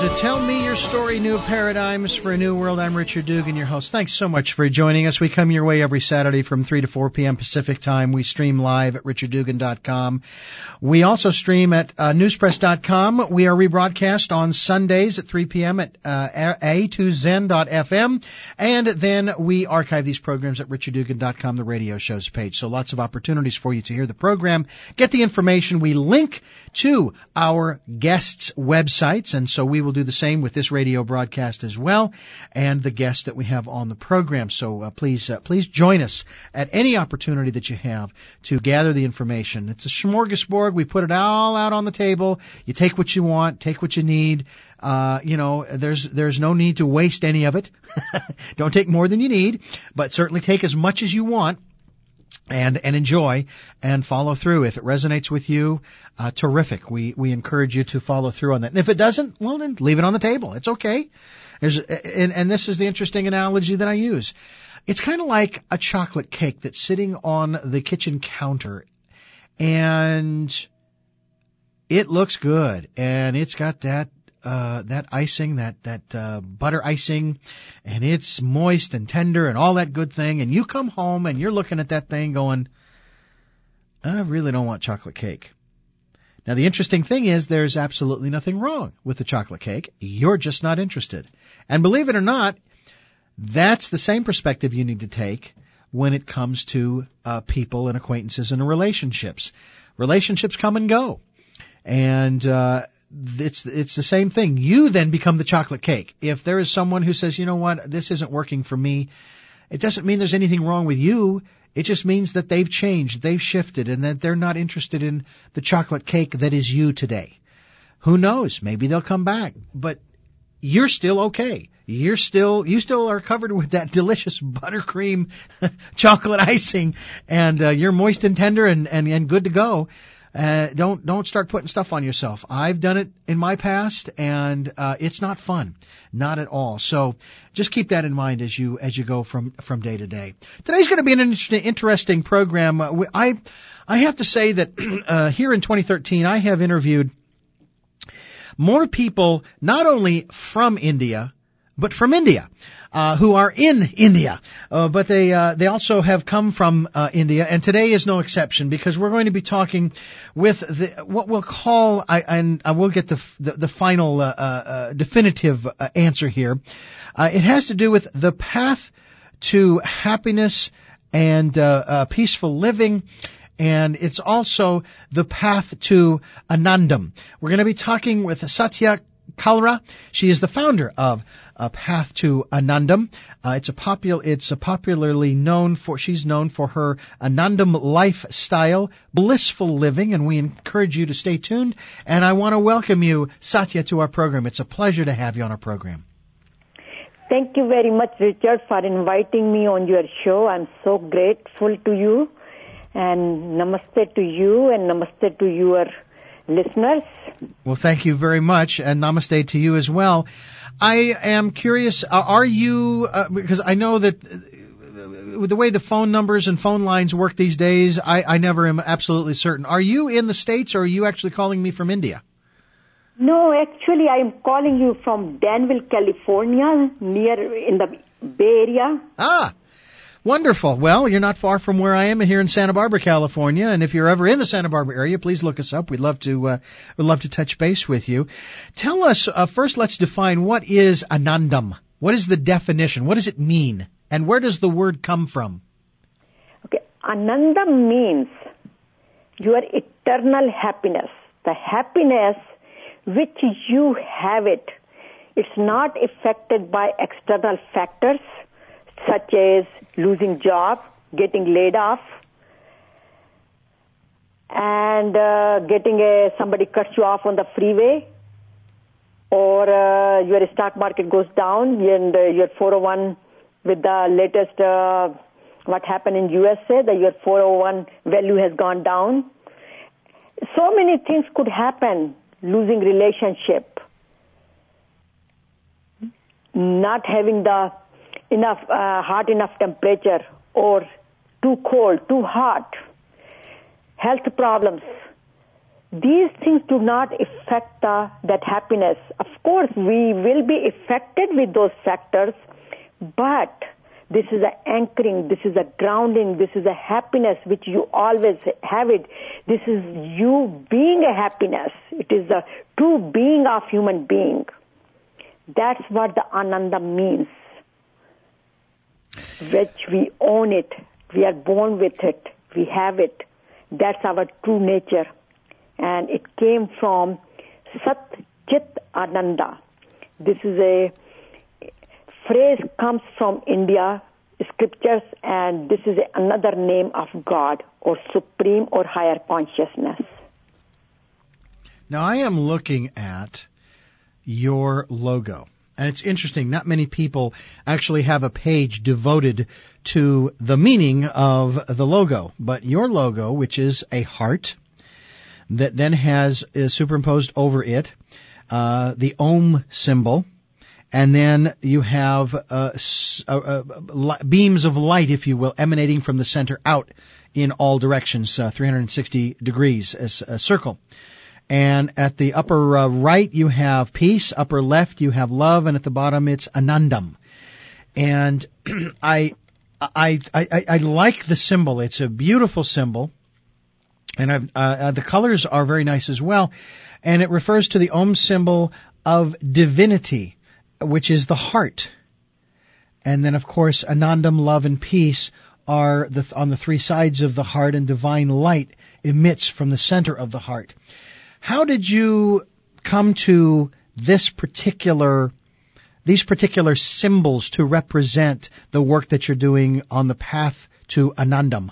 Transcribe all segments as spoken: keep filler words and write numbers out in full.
to Tell Me Your Story, New Paradigms for a New World. I'm Richard Dugan, your host. Thanks so much for joining us. We come your way every Saturday from three to four p.m. Pacific Time. We stream live at richard dugan dot com. We also stream at uh, newspress dot com. We are rebroadcast on Sundays at three p.m. at uh, a two zen dot f m. And then we archive these programs at richard dugan dot com, the radio shows page. So lots of opportunities for you to hear the program, get the information. We link to our guests' websites, and so we will do the same with this radio broadcast as well, and the guests that we have on the program. So uh, please, uh, please join us at any opportunity that you have to gather the information. It's a smorgasbord. We put it all out on the table. You take what you want, take what you need. Uh, you know, there's there's no need to waste any of it. Don't take more than you need, but certainly take as much as you want. And, and enjoy and follow through. If it resonates with you, uh, terrific. We, we encourage you to follow through on that. And if it doesn't, well then leave it on the table. It's okay. There's, and, and this is the interesting analogy that I use. It's kind of like a chocolate cake that's sitting on the kitchen counter, and it looks good, and it's got that Uh, that icing, that, that, uh, butter icing, and it's moist and tender and all that good thing, and you come home and you're looking at that thing going, I really don't want chocolate cake. Now the interesting thing is there's absolutely nothing wrong with the chocolate cake. You're just not interested. And believe it or not, that's the same perspective you need to take when it comes to, uh, people and acquaintances and relationships. Relationships come and go. And, uh, It's it's the same thing. You then become the chocolate cake. If there is someone who says, you know what, this isn't working for me, it doesn't mean there's anything wrong with you. It just means that they've changed, they've shifted, and that they're not interested in the chocolate cake that is you today. Who knows? Maybe they'll come back. But you're still okay. You're still, you still are covered with that delicious buttercream chocolate icing, and uh, you're moist and tender and, and, and good to go. Uh, don't, don't start putting stuff on yourself. I've done it in my past, and, uh, it's not fun. Not at all. So just keep that in mind as you, as you go from, from day to day. Today's going to be an interesting, interesting program. Uh, I, I have to say that, uh, here in twenty thirteen, I have interviewed more people, not only from India, but from India. Uh, who are in India, uh, but they uh, they also have come from uh, India, and today is no exception because we're going to be talking with the, what we'll call, I, and I will get the the, the final uh, uh, definitive uh, answer here. Uh, it has to do with the path to happiness and uh, uh, peaceful living. And it's also the path to Anandam. We're going to be talking with Satya Kalra. She is the founder of A Path to Anandam. Uh, it's a popular, it's a popularly known for, she's known for her Anandam lifestyle, blissful living, and we encourage you to stay tuned. And I want to welcome you, Satya, to our program. It's a pleasure to have you on our program. Thank you very much, Richard, for inviting me on your show. I'm so grateful to you. And namaste to you and namaste to your listeners. Well, thank you very much, and namaste to you as well. I am curious, uh, are you, uh, because I know that uh, with the way the phone numbers and phone lines work these days, I, I never am absolutely certain. Are you in the States, or are you actually calling me from India? No, actually, I am calling you from Danville, California, near in the Bay Area. Ah. Wonderful. Well, you're not far from where I am here in Santa Barbara, California, and if you're ever in the Santa Barbara area, please look us up. We'd love to, uh, we'd love to touch base with you. Tell us, uh, first let's define what is Anandam. What is the definition? What does it mean? And where does the word come from? Okay, Anandam means your eternal happiness. The happiness which you have it. It's not affected by external factors such as losing job, getting laid off, and uh, getting a, somebody cuts you off on the freeway, or uh, your stock market goes down, and uh, your four oh one with the latest, uh, what happened in U S A, that your four oh one value has gone down. So many things could happen, losing relationship, not having the enough uh, hot enough temperature, or too cold, too hot, health problems, these things do not affect the, that happiness. Of course, we will be affected with those factors, but this is an anchoring, this is a grounding, this is a happiness which you always have it. This is you being a happiness. It is the true being of human being. That's what the Ananda means. Which we own it. We are born with it. We have it. That's our true nature. And it came from Sat Chit Ananda. This is a phrase comes from India scriptures, and this is another name of God or supreme or higher consciousness. Now I am looking at your logo, and it's interesting. Not many people actually have a page devoted to the meaning of the logo, but your logo, which is a heart that then has is superimposed over it uh, the Om symbol. And then you have uh, uh, uh, beams of light, if you will, emanating from the center out in all directions, uh, three hundred sixty degrees as a circle. And at the upper uh, right, you have peace. Upper left, you have love. And at the bottom, it's Anandam. And I, I, I, I like the symbol. It's a beautiful symbol. And I've, uh, uh, the colors are very nice as well. And it refers to the Om symbol of divinity, which is the heart. And then, of course, Anandam, love, and peace are the, on the three sides of the heart, and divine light emits from the center of the heart. How did you come to this particular, these particular symbols to represent the work that you're doing on the path to Anandam?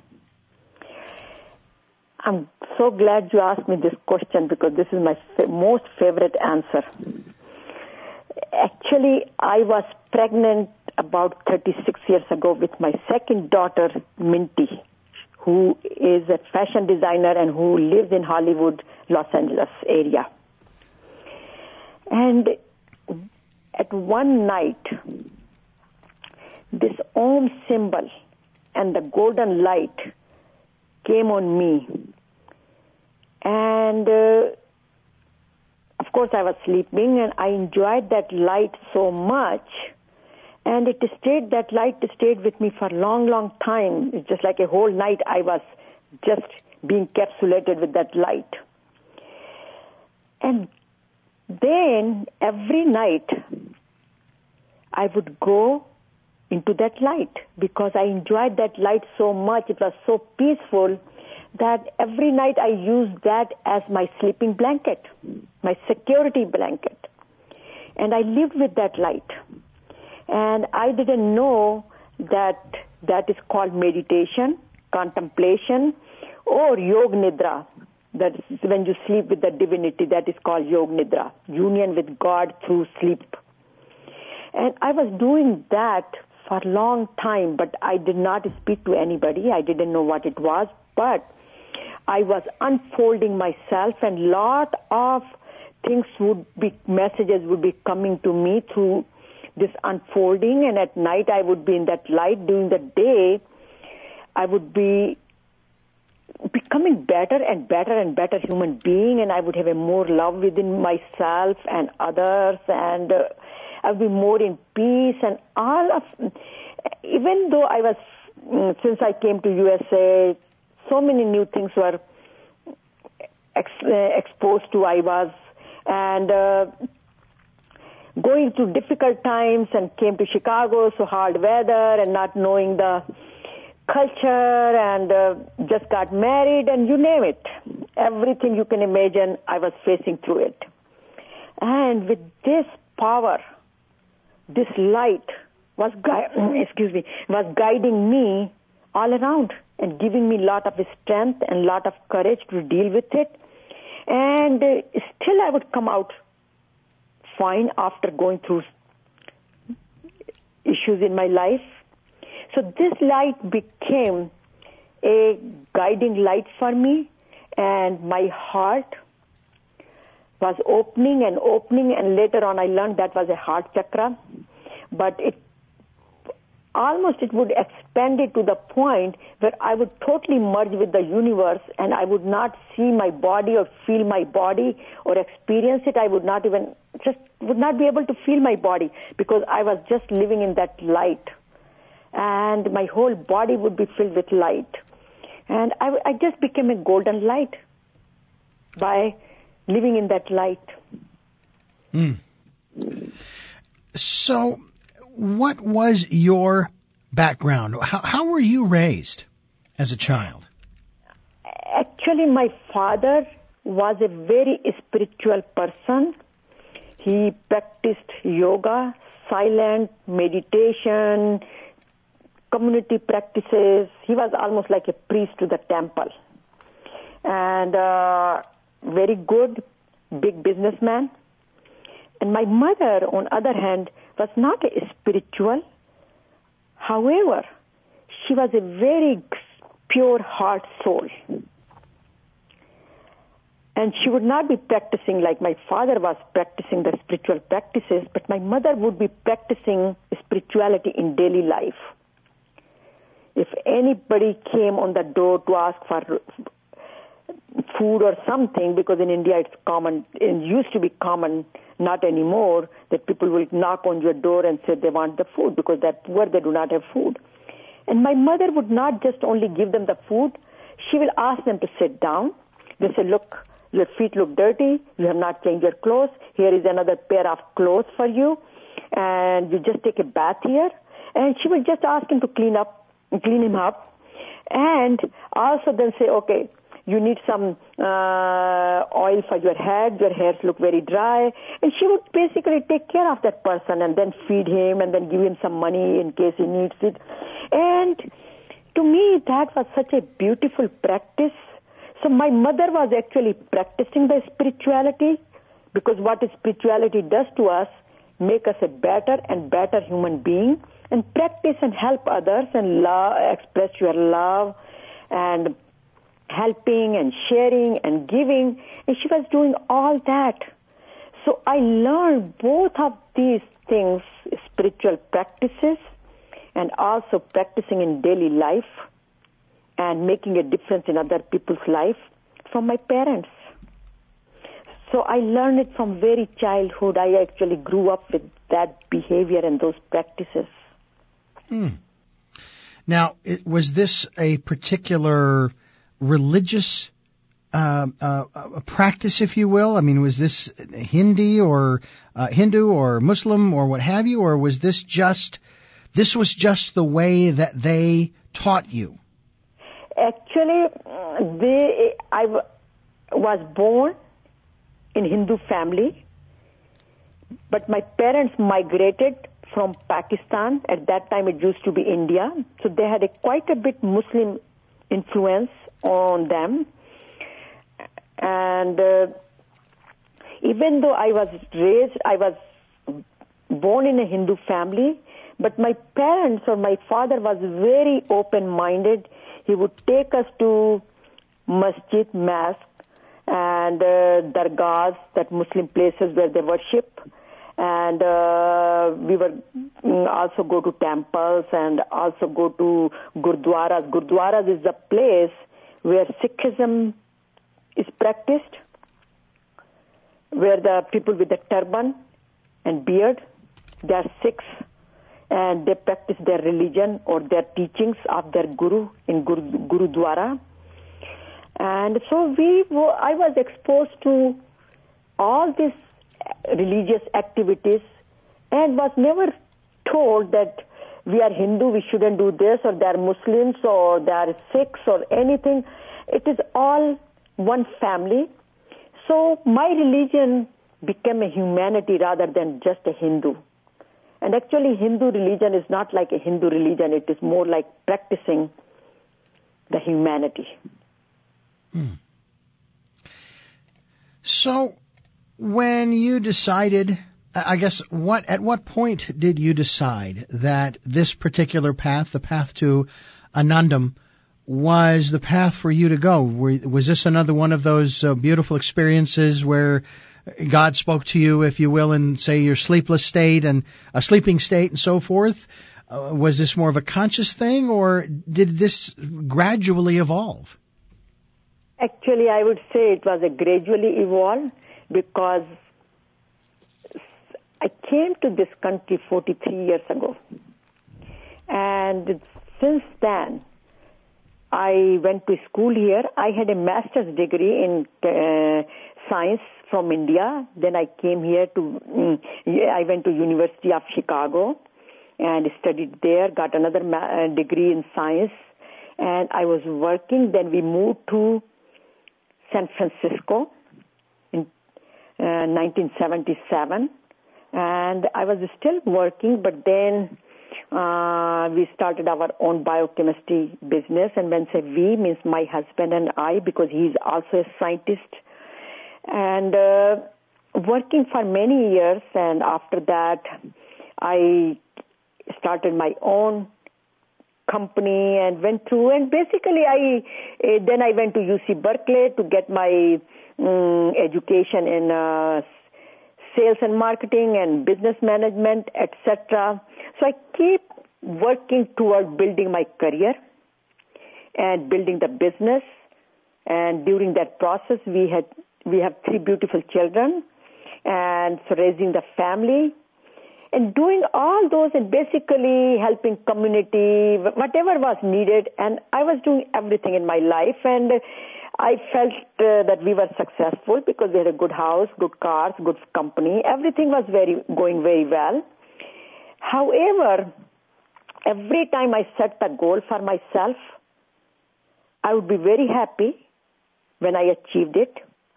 I'm so glad you asked me this question, because this is my fa- most favorite answer. Actually, I was pregnant about thirty-six years ago with my second daughter, Minty, who is a fashion designer and who lives in Hollywood, Los Angeles area. And at one night, this Om symbol and the golden light came on me. And uh, of course, I was sleeping, and I enjoyed that light so much, and it stayed. That light stayed with me for a long, long time. It's just like a whole night I was just being encapsulated with that light. And then every night I would go into that light because I enjoyed that light so much. It was so peaceful that every night I used that as my sleeping blanket, my security blanket. And I lived with that light. And I didn't know that that is called meditation, contemplation, or Yog Nidra. That is when you sleep with the divinity, that is called Yog Nidra, union with God through sleep. And I was doing that for a long time, but I did not speak to anybody. I didn't know what it was, but I was unfolding myself, and lot of things would be, messages would be coming to me through this unfolding, and at night I would be in that light. During the day, I would be becoming better and better and better human being, and I would have a more love within myself and others, and uh, I would be more in peace, and all of, even though I was, since I came to U S A, so many new things were ex- uh, exposed to I was, and uh, going through difficult times, and came to Chicago, so hard weather, and not knowing the culture, and uh, just got married, and you name it. Everything you can imagine, I was facing through it. And with this power, this light was gui- excuse me, was guiding me all around and giving me a lot of strength and a lot of courage to deal with it. And uh, still I would come out fine after going through issues in my life. So this light became a guiding light for me, and my heart was opening and opening, and later on I learned that was a heart chakra. But it almost it would expand it to the point where I would totally merge with the universe, and I would not see my body or feel my body or experience it. I would not even, just would not be able to feel my body because I was just living in that light. And my whole body would be filled with light. And I, I just became a golden light by living in that light. Mm. So, what was your background? How, how were you raised as a child? Actually, my father was a very spiritual person. He practiced yoga, silent meditation, community practices. He was almost like a priest to the temple. And uh, very good, big businessman. And my mother, on the other hand, was not a spiritual. However, she was a very pure heart soul. And she would not be practicing like my father was practicing the spiritual practices, but my mother would be practicing spirituality in daily life. If anybody came on the door to ask for food or something, because in India it's common, it used to be common, not anymore, that people will knock on your door and say they want the food because they're poor, they do not have food. And my mother would not just only give them the food, she will ask them to sit down. They say, look, your feet look dirty, you have not changed your clothes, here is another pair of clothes for you, and you just take a bath here. And she will just ask him to clean up, clean him up, and also then say, okay, you need some uh, oil for your head, your hairs look very dry, and she would basically take care of that person and then feed him and then give him some money in case he needs it. And to me, that was such a beautiful practice. So my mother was actually practicing the spirituality, because what spirituality does to us, make us a better and better human being, and practice and help others and love, express your love and helping and sharing and giving. And she was doing all that. So I learned both of these things, spiritual practices and also practicing in daily life and making a difference in other people's life, from my parents. So I learned it from very childhood. I actually grew up with that behavior and those practices. Hmm. Now, it, was this a particular religious uh, uh, a practice, if you will? I mean, was this Hindi or uh, Hindu or Muslim or what have you, or was this just this was just the way that they taught you? Actually, they, I w- was born in Hindu family, but my parents migrated from Pakistan. At that time, it used to be India. So they had a quite a bit Muslim influence on them. And uh, even though I was raised, I was born in a Hindu family, but my parents or my father was very open-minded. He would take us to masjid, mosque, and uh, dargahs, that Muslim places where they worship. And uh, we would also go to temples and also go to gurdwaras. Gurdwaras is the place where Sikhism is practiced, where the people with the turban and beard, they are Sikhs, and they practice their religion or their teachings of their guru in Guru, Gurudwara. And so we, were, I was exposed to all these religious activities and was never told that we are Hindu, we shouldn't do this, or they are Muslims, or they are Sikhs, or anything. It is all one family. So my religion became a humanity rather than just a Hindu. And actually, Hindu religion is not like a Hindu religion. It is more like practicing the humanity. Hmm. So, when you decided, I guess, what at what point did you decide that this particular path, the path to Anandam, was the path for you to go? Were, was this another one of those uh, beautiful experiences where God spoke to you, if you will, in, say, your sleepless state and a sleeping state and so forth? Uh, was this more of a conscious thing, or did this gradually evolve? Actually, I would say it was a gradually evolved, because I came to this country forty-three years ago. And since then, I went to school here. I had a master's degree in uh, science from India. Then I came here to, um, I went to University of Chicago and studied there, got another ma- degree in science. And I was working. Then we moved to San Francisco in uh, nineteen seventy-seven. And I was still working, but then uh, we started our own biochemistry business. And when I say we, means my husband and I, because he's also a scientist. And uh, working for many years, and after that, I started my own company and went through. And basically, I uh, then I went to U C Berkeley to get my um, education in uh, sales and marketing and business management, et cetera. So I keep working toward building my career and building the business. And during that process, we had we have three beautiful children, and so raising the family and doing all those and basically helping community, whatever was needed. And I was doing everything in my life, and I felt uh, that we were successful because we had a good house, good cars, good company. Everything was very going very well. However, every time I set a goal for myself, I would be very happy when I achieved it.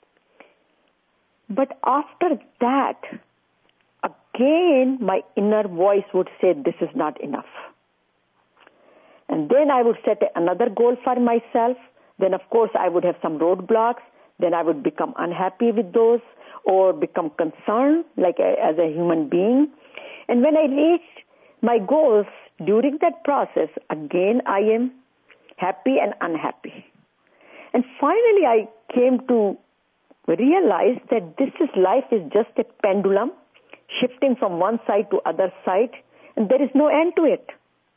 But after that, again, my inner voice would say, this is not enough. And then I would set another goal for myself. Then, of course, I would have some roadblocks. Then I would become unhappy with those or become concerned, like a, as a human being. And when I reach my goals, during that process, again, I am happy and unhappy. And finally, I came to realize that this is life is just a pendulum shifting from one side to other side, and there is no end to it.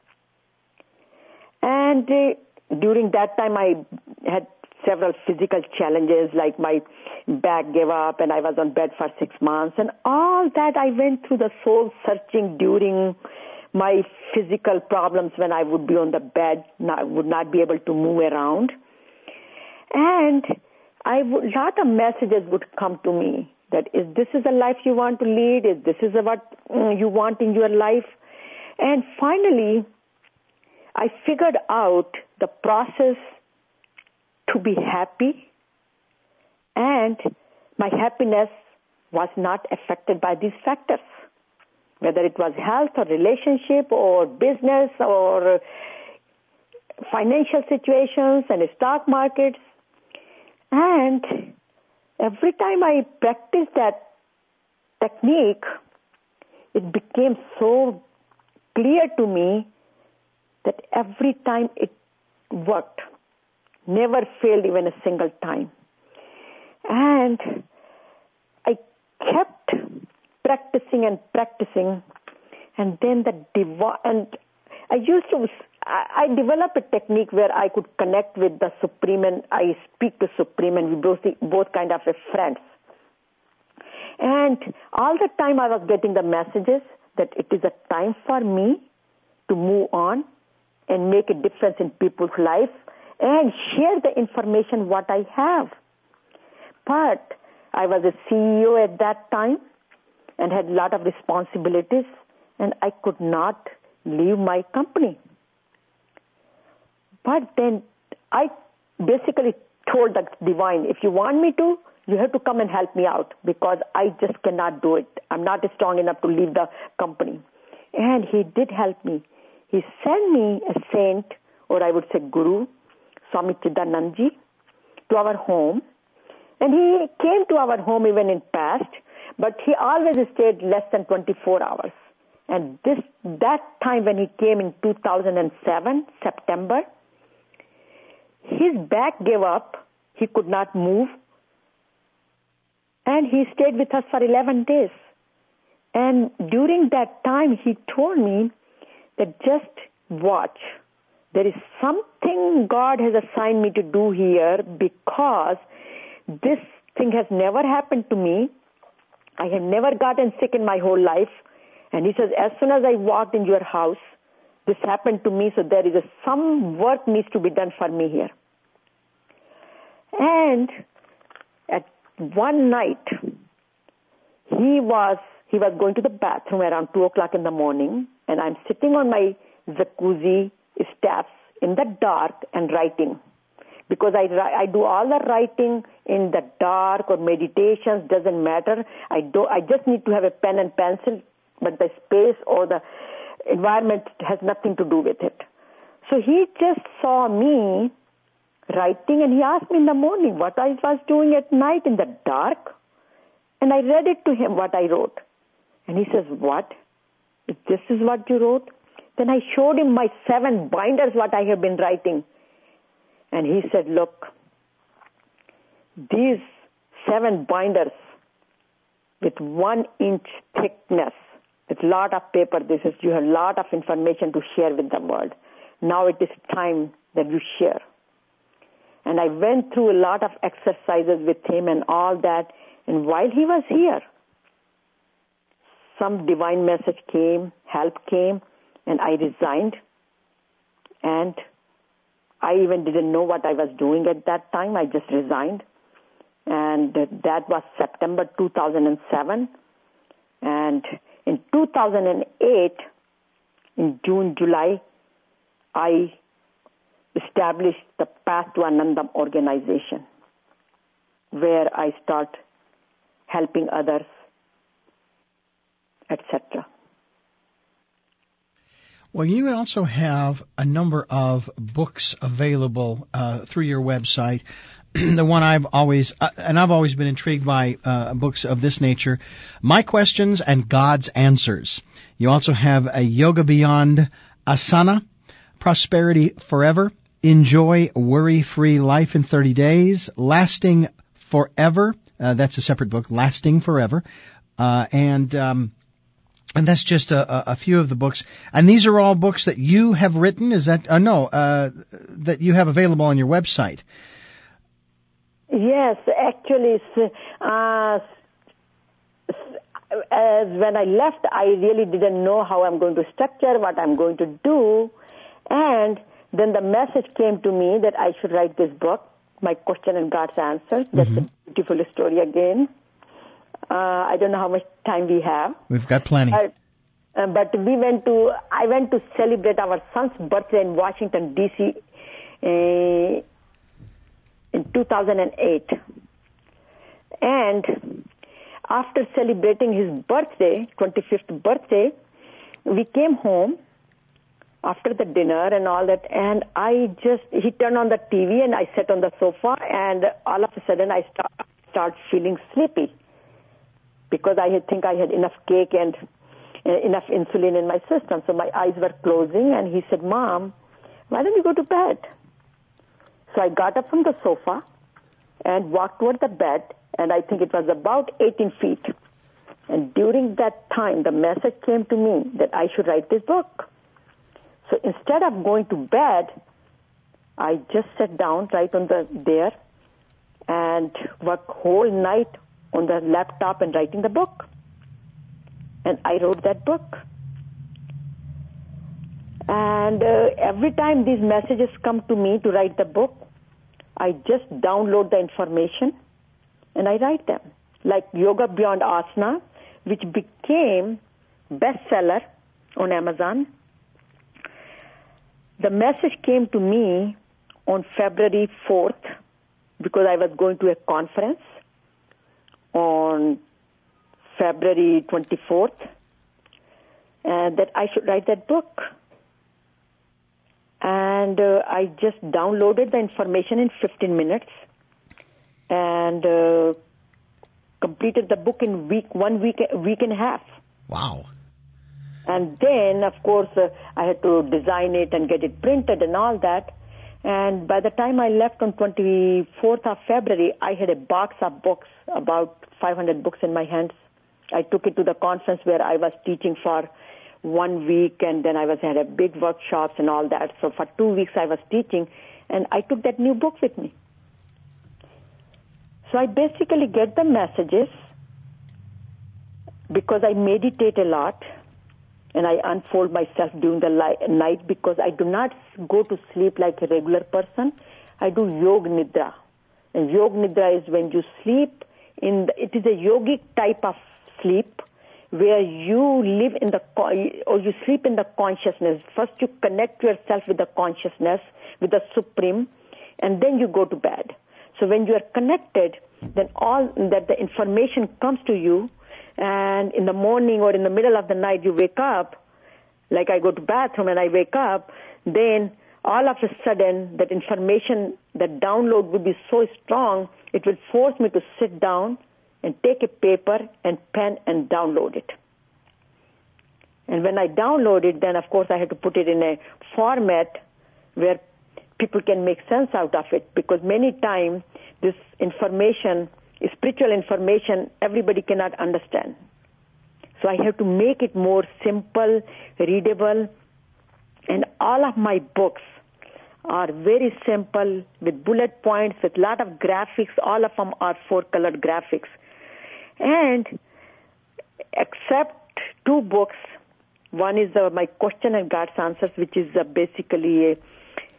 And uh, during that time, I had several physical challenges, like my back gave up and I was on bed for six months. And all that I went through the soul searching during my physical problems when I would be on the bed, not, would not be able to move around. And I would, a lot of messages would come to me that is this is the life you want to lead, is this is what mm, you want in your life. And finally, I figured out the process to be happy, and my happiness was not affected by these factors, whether it was health or relationship or business or financial situations and stock markets. And every time I practiced that technique, it became so clear to me that every time it worked, never failed even a single time. And I kept practicing and practicing, and then the div- and I used to I, I developed a technique where I could connect with the Supreme, and I speak to Supreme, and we both both kind of friends. And all the time I was getting the messages that it is a time for me to move on and make a difference in people's life and share the information what I have. But I was a C E O at that time and had a lot of responsibilities, and I could not leave my company. But then I basically told the divine, if you want me to, you have to come and help me out because I just cannot do it. I'm not strong enough to leave the company. And he did help me. He sent me a saint, or I would say guru, Swami Chidanandji, to our home. And he came to our home even in past, but he always stayed less than twenty-four hours. And this that time when he came in two thousand seven, September, his back gave up. He could not move. And he stayed with us for eleven days. And during that time, he told me that just watch. There is something God has assigned me to do here because this thing has never happened to me. I have never gotten sick in my whole life. And he says, as soon as I walked in your house, this happened to me, so there is a, some work needs to be done for me here. And at one night, he was he was going to the bathroom around two o'clock in the morning, and I'm sitting on my jacuzzi steps in the dark and writing. Because I, I do all the writing in the dark or meditations, doesn't matter. I, do, I just need to have a pen and pencil, but the space or the environment has nothing to do with it. So he just saw me writing, and he asked me in the morning what I was doing at night in the dark. And I read it to him, what I wrote. And he says, what? If this is what you wrote? Then I showed him my seven binders, what I have been writing. And he said, look, these seven binders with one inch thickness, with a lot of paper, this is, you have a lot of information to share with the world. Now it is time that you share. And I went through a lot of exercises with him and all that. And while he was here, some divine message came, help came, and I resigned. And I even didn't know what I was doing at that time. I just resigned. And that was September two thousand seven. And in two thousand eight, in June, July, I established the Path to Anandam organization, where I start helping others, et cetera. Well, you also have a number of books available uh, through your website. The one I've always, uh, and I've always been intrigued by uh, books of this nature, My Questions and God's Answers. You also have a Yoga Beyond Asana, Prosperity Forever, Enjoy Worry-Free Life in thirty days, Lasting Forever. Uh, that's a separate book, Lasting Forever. Uh, and, um, and that's just a, a few of the books. And these are all books that you have written, is that, uh, no, uh, that you have available on your website. Yes, actually, uh, as when I left, I really didn't know how I'm going to structure, what I'm going to do. And then the message came to me that I should write this book, My Question and God's Answer. That's mm-hmm. a beautiful story again. Uh, I don't know how much time we have. We've got plenty. Uh, uh, but we went to, I went to celebrate our son's birthday in Washington, D C uh, in two thousand eight. And after celebrating his birthday, twenty-fifth birthday, we came home after the dinner and all that, and I just, he turned on the T V and I sat on the sofa, and all of a sudden I start, start feeling sleepy because I had, think I had enough cake and uh, enough insulin in my system. So my eyes were closing, and he said, Mom, why don't you go to bed? So I got up from the sofa and walked toward the bed, and I think it was about eighteen feet. And during that time, the message came to me that I should write this book. So instead of going to bed, I just sat down right on the there and worked whole night on the laptop and writing the book. And I wrote that book. And uh, every time these messages come to me to write the book, I just download the information and I write them. Like Yoga Beyond Asana, which became bestseller on Amazon. The message came to me on February fourth because I was going to a conference on February twenty-fourth, and that I should write that book. And uh, I just downloaded the information in fifteen minutes and uh, completed the book in week, one week, week and a half. Wow. And then, of course, uh, I had to design it and get it printed and all that. And by the time I left on twenty-fourth of February, I had a box of books, about five hundred books in my hands. I took it to the conference where I was teaching for one week, and then I was had a big workshops and all that. So for two weeks I was teaching, and I took that new book with me. So I basically get the messages because I meditate a lot, and I unfold myself during the li- night because I do not go to sleep like a regular person. I do yoga nidra. And yoga nidra is when you sleep in the, it is a yogic type of sleep where you live in the, or you sleep in the consciousness. First you connect yourself with the consciousness, with the Supreme, and then you go to bed. So when you are connected, then all that the information comes to you, and in the morning or in the middle of the night you wake up, like I go to bathroom and I wake up, then all of a sudden that information, that download would be so strong, it will force me to sit down and take a paper and pen and download it. And when I download it, then of course I have to put it in a format where people can make sense out of it, because many times this information, spiritual information, everybody cannot understand. So I have to make it more simple, readable, and all of my books are very simple with bullet points, with a lot of graphics. All of them are four-colored graphics. And except two books, one is uh, my Question and God's Answers, which is uh, basically a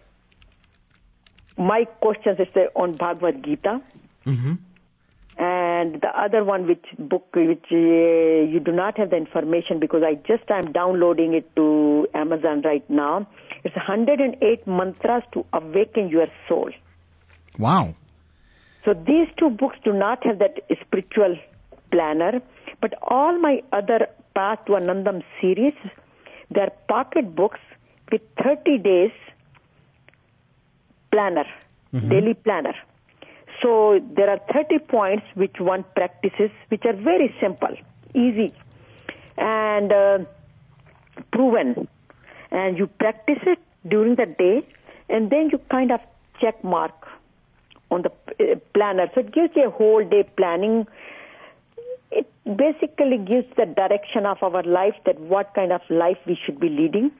my questions is on Bhagavad Gita, mm-hmm. and the other one, which book, which uh, you do not have the information because I just am downloading it to Amazon right now. It's one hundred eight mantras to awaken your soul. Wow! So these two books do not have that spiritual planner, but all my other Path to Anandam series, they're pocket books with thirty days. Planner, mm-hmm. daily planner. So there are thirty points which one practices, which are very simple, easy, and uh, proven. And you practice it during the day, and then you kind of check mark on the uh, planner. So it gives you a whole day planning. It basically gives the direction of our life, that what kind of life we should be leading,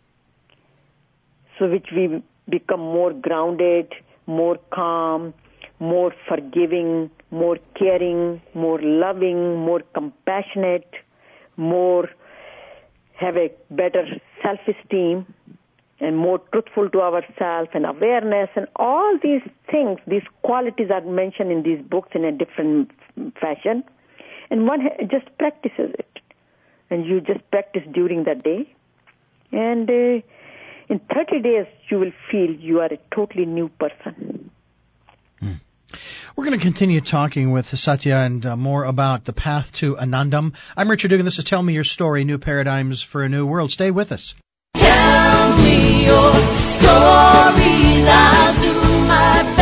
so which we become more grounded, more calm, more forgiving, more caring, more loving, more compassionate, more have a better self-esteem, and more truthful to ourselves, and awareness, and all these things, these qualities are mentioned in these books in a different fashion. And one just practices it. And you just practice during the day. And uh, in thirty days, you will feel you are a totally new person. Hmm. We're going to continue talking with Satya and uh, more about the path to Anandam. I'm Richard Dugan. This is Tell Me Your Story, New Paradigms for a New World. Stay with us. Tell me your stories. I'll do my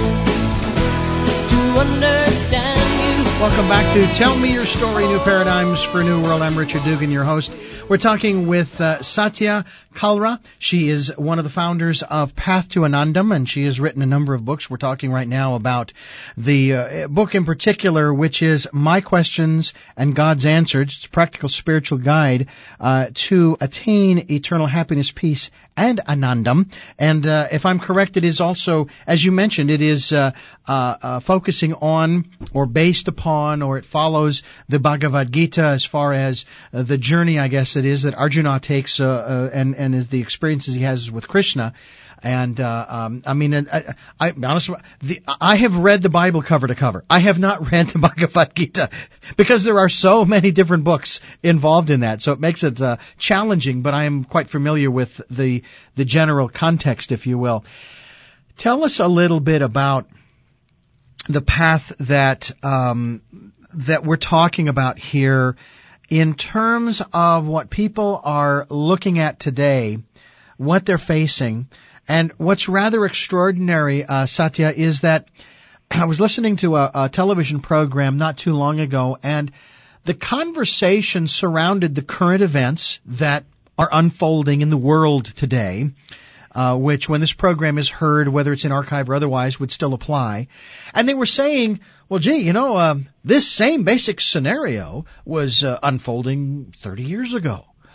best to understand you. Welcome back to Tell Me Your Story, New Paradigms for a New World. I'm Richard Dugan, your host. We're talking with uh, Satya Kalra. She is one of the founders of Path to Anandam, and she has written a number of books. We're talking right now about the uh, book in particular, which is My Questions and God's Answers. It's a practical spiritual guide uh, to attain eternal happiness, peace, and Anandam. And uh, if I'm correct, it is also, as you mentioned, it is uh, uh, uh, focusing on or based upon, or it follows the Bhagavad Gita as far as uh, the journey, I guess it is, that Arjuna takes uh, uh, and, and is the experiences he has with Krishna. And, uh, um, I mean, I, I, honestly, the, I have read the Bible cover to cover. I have not read the Bhagavad Gita because there are so many different books involved in that. So it makes it, uh, challenging, but I am quite familiar with the, the general context, if you will. Tell us a little bit about the path that, um, that we're talking about here in terms of what people are looking at today, what they're facing. And what's rather extraordinary, uh, Satya, is that I was listening to a, a television program not too long ago, and the conversation surrounded the current events that are unfolding in the world today, uh, which when this program is heard, whether it's in archive or otherwise, would still apply. And they were saying, well, gee, you know, uh, this same basic scenario was uh, unfolding thirty years ago.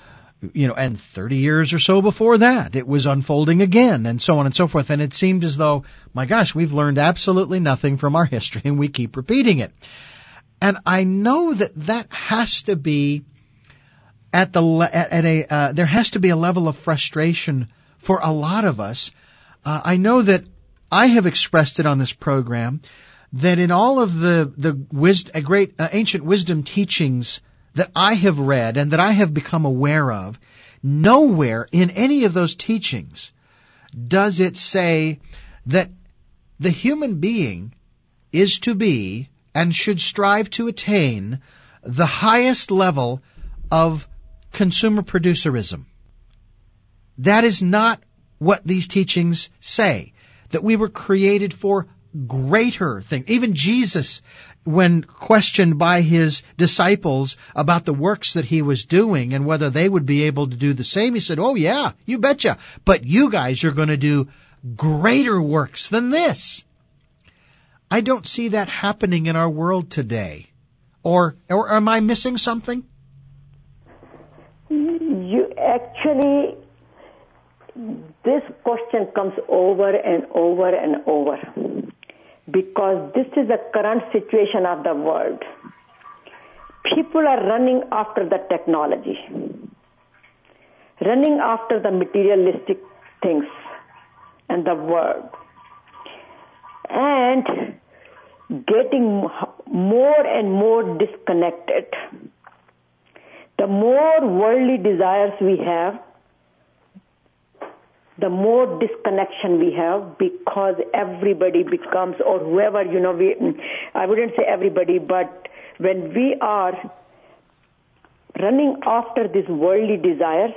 you know, and thirty years or so before that, it was unfolding again, and so on and so forth. And it seemed as though, my gosh, we've learned absolutely nothing from our history, and we keep repeating it. And I know that that has to be at the at, at a uh, there has to be a level of frustration for a lot of us. Uh, I know that I have expressed it on this program that in all of the the wisdom, great uh, ancient wisdom teachings that I have read and that I have become aware of, nowhere in any of those teachings does it say that the human being is to be and should strive to attain the highest level of consumer producerism. That is not what these teachings say, that we were created for greater things. Even Jesus, when questioned by his disciples about the works that he was doing and whether they would be able to do the same, he said, oh yeah, you betcha, but you guys are going to do greater works than this. I don't see that happening in our world today. Or, or am I missing something? You actually, this question comes over and over and over. Because this is the current situation of the world. People are running after the technology, running after the materialistic things and the world, and getting more and more disconnected. The more worldly desires we have, the more disconnection we have, because everybody becomes, or whoever, you know, we, I wouldn't say everybody, but when we are running after these worldly desires,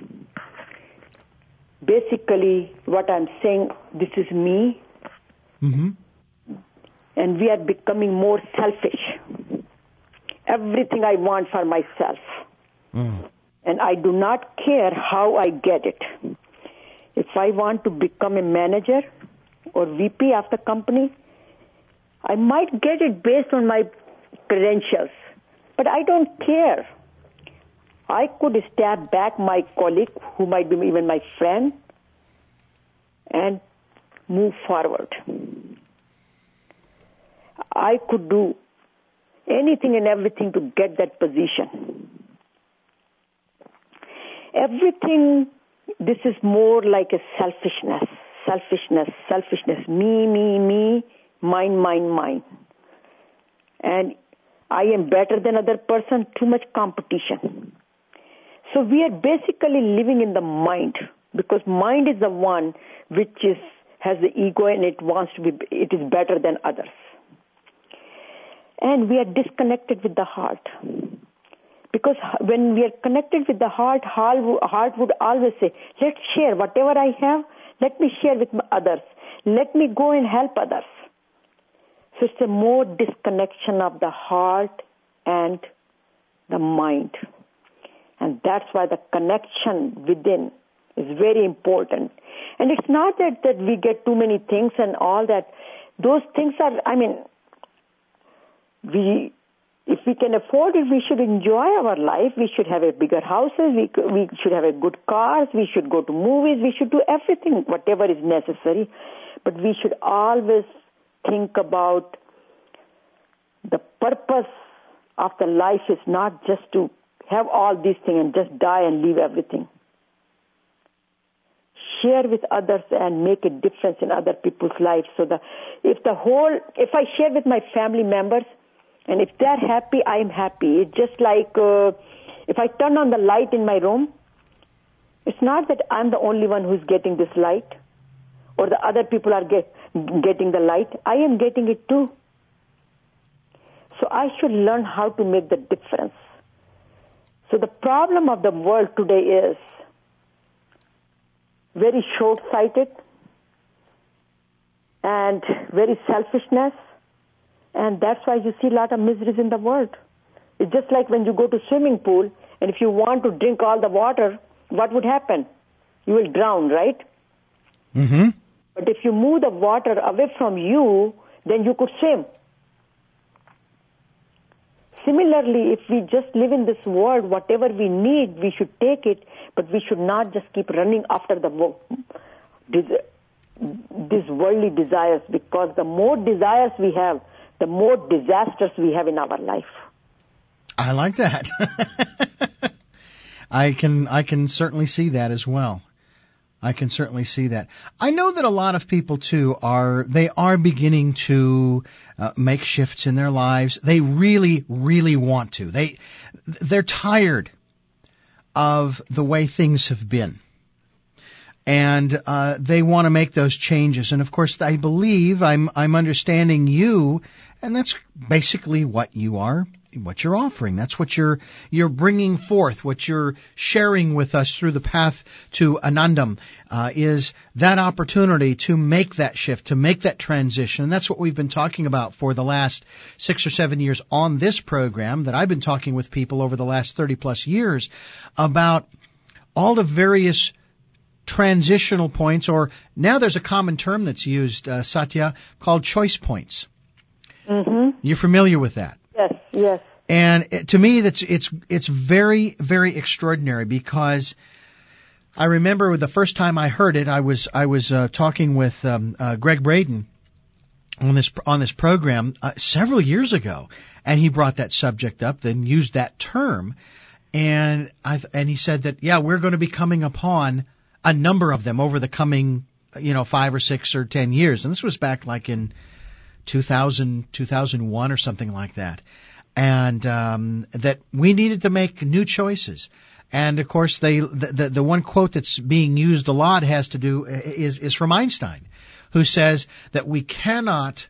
basically what I'm saying, this is me, mm-hmm. and we are becoming more selfish. Everything I want for myself. Mm. And I do not care how I get it. If I want to become a manager or V P of the company, I might get it based on my credentials, but I don't care. I could stab back my colleague, who might be even my friend, and move forward. I could do anything and everything to get that position. Everything, this is more like a selfishness, selfishness, selfishness, me, me, me, mine, mine, mine. And I am better than other person, too much competition. So we are basically living in the mind, because mind is the one which is has the ego and it wants to be, it is better than others. And we are disconnected with the heart. Because when we are connected with the heart, heart would always say, let's share whatever I have, let me share with others. Let me go and help others. So it's a more disconnection of the heart and the mind. And that's why the connection within is very important. And it's not that, that we get too many things and all that. Those things are, I mean, we... If we can afford it, we should enjoy our life. We should have a bigger houses. We we should have a good cars. We should go to movies. We should do everything, whatever is necessary. But we should always think about the purpose of the life is not just to have all these things and just die and leave everything. Share with others and make a difference in other people's lives. So that if the whole, if I share with my family members, and if they're happy, I'm happy. It's just like uh, if I turn on the light in my room, it's not that I'm the only one who's getting this light or the other people are get, getting the light. I am getting it too. So I should learn how to make the difference. So the problem of the world today is very short-sighted and very selfishness. And that's why you see a lot of miseries in the world. It's just like when you go to swimming pool, and if you want to drink all the water, what would happen? You will drown, right? Mm-hmm. But if you move the water away from you, then you could swim. Similarly, if we just live in this world, whatever we need, we should take it, but we should not just keep running after the wo- des- these worldly desires, because the more desires we have, the more disasters we have in our life. I like that. I can I can certainly see that as well. I can certainly see that. I know that a lot of people too are they are beginning to uh, make shifts in their lives. They really really want to. They they're tired of the way things have been. And uh they want to make those changes. And of course, I believe I'm I'm understanding you, and that's basically what you are, what you're offering. That's what you're you're bringing forth, what you're sharing with us through the path to Anandam, uh, is that opportunity to make that shift, to make that transition. And that's what we've been talking about for the last six or seven years on this program, that I've been talking with people over the last thirty plus years about all the various transitional points, or now there's a common term that's used, uh, Satya, called choice points. Mm-hmm. You're familiar with that? Yes, yes. And it, to me, that's it's it's very very extraordinary, because I remember the first time I heard it, I was I was uh, talking with um, uh, Greg Braden on this on this program uh, several years ago, and he brought that subject up, then used that term, and I and he said that yeah, we're going to be coming upon a number of them over the coming, you know, five or six or ten years. And this was back like in two thousand, two thousand one or something like that. And, um, that we needed to make new choices. And of course, they, the, the, the one quote that's being used a lot has to do, is, is from Einstein, who says that we cannot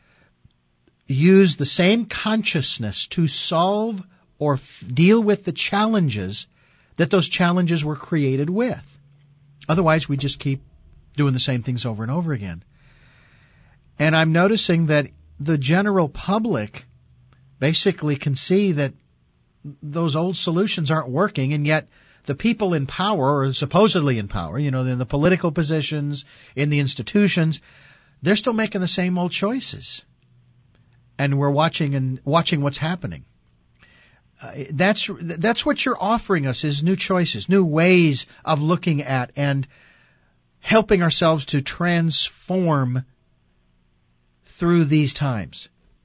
use the same consciousness to solve or f- deal with the challenges that those challenges were created with. Otherwise, we just keep doing the same things over and over again. And I'm noticing that the general public basically can see that those old solutions aren't working, and yet the people in power, or supposedly in power, you know, in the political positions, in the institutions, they're still making the same old choices. And we're watching and watching what's happening. Uh, that's that's what you're offering us, is new choices, new ways of looking at and helping ourselves to transform through these times.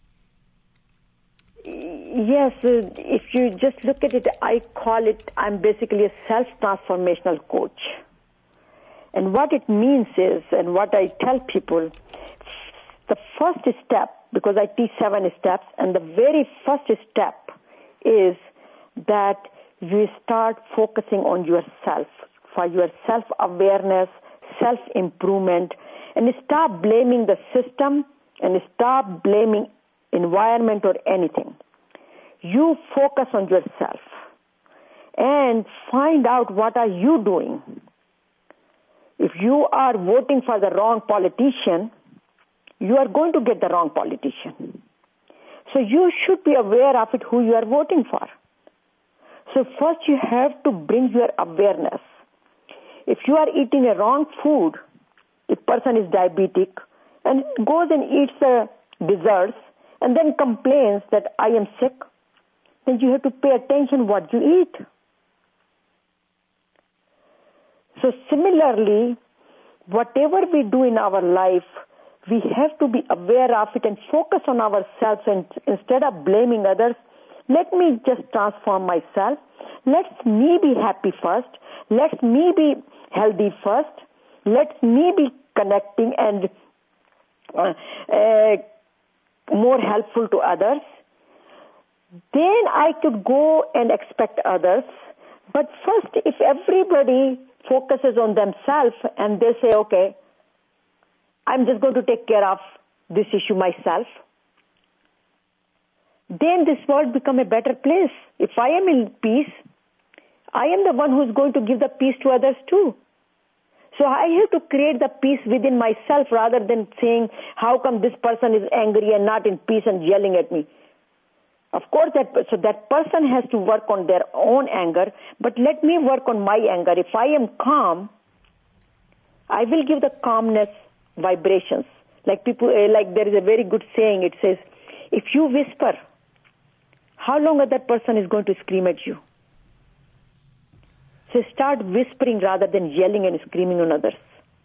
Yes, uh, if you just look at it, I call it, I'm basically a self-transformational coach. And what it means is, and what I tell people, the first step, because I teach seven steps, and the very first step is that you start focusing on yourself, for your self-awareness, self-improvement, and stop blaming the system and stop blaming environment or anything. You focus on yourself and find out what are you doing. If you are voting for the wrong politician, you are going to get the wrong politician. So you should be aware of it, who you are voting for. So first you have to bring your awareness. If you are eating a wrong food, if person is diabetic and goes and eats the desserts and then complains that I am sick, then you have to pay attention what you eat. So similarly, whatever we do in our life, we have to be aware of it and focus on ourselves, and instead of blaming others, let me just transform myself. Let me be happy first. Let me be healthy first. Let me be connecting and uh, uh, more helpful to others. Then I could go and expect others. But first, if everybody focuses on themselves and they say, okay, I'm just going to take care of this issue myself, then this world become a better place. If I am in peace, I am the one who is going to give the peace to others too. So I have to create the peace within myself rather than saying, how come this person is angry and not in peace and yelling at me? Of course, that so that person has to work on their own anger, but let me work on my anger. If I am calm, I will give the calmness vibrations. Like people, like there is a very good saying. It says, if you whisper, how long that person is going to scream at you? So start whispering rather than yelling and screaming on others.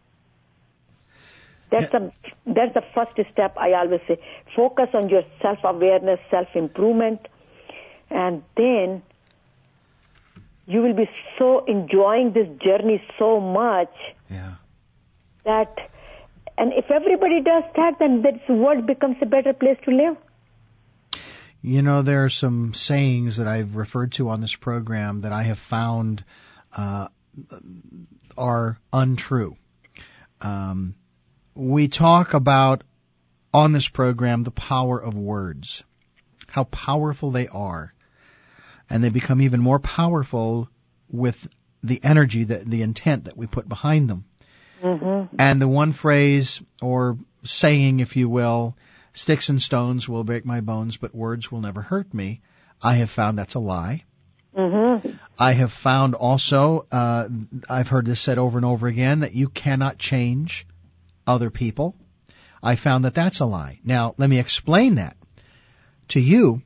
That's, yeah. a, that's the first step, I always say. Focus on your self-awareness, self-improvement, and then you will be so enjoying this journey so much yeah. that, and if everybody does that, then this world becomes a better place to live. You know, there are some sayings that I've referred to on this program that I have found uh, are untrue. Um, we talk about on this program the power of words, how powerful they are, and they become even more powerful with the energy, that the intent that we put behind them. Mm-hmm. And the one phrase or saying, if you will, sticks and stones will break my bones, but words will never hurt me, I have found that's a lie. Mm-hmm. I have found also, uh, I've heard this said over and over again, that you cannot change other people. I found that that's a lie. Now, let me explain that to you.